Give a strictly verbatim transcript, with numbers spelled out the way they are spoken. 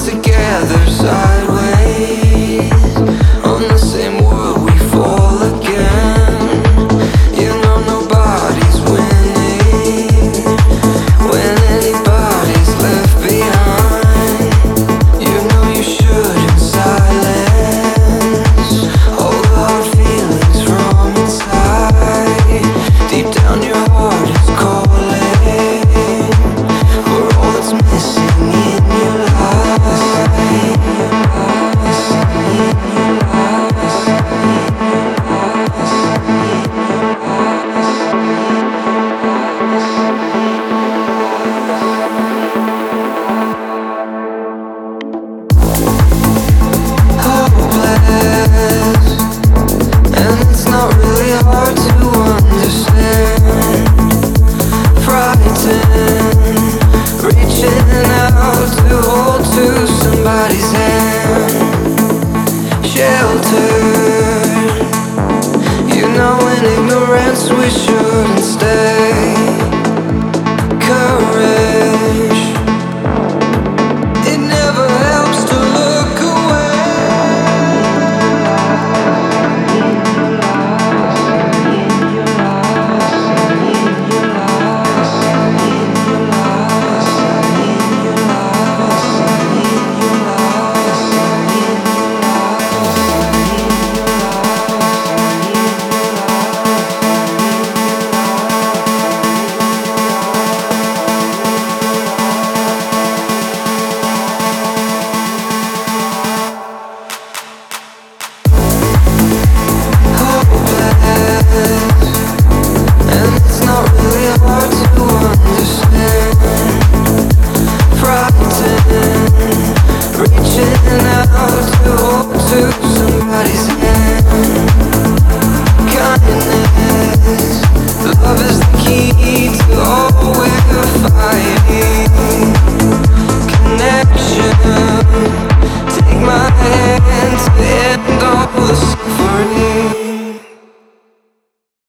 together sideways. On the same world we fall again. You know nobody's winning when anybody's left behind. You know you shouldn't silence all the hard feelings from inside. Deep down your heart is calling for all that's missing in your life. Hopeless, and it's not really hard to understand. Frightened, reaching out to hold to somebody's hand. Sheltered, you know in ignorance we shouldn't stay.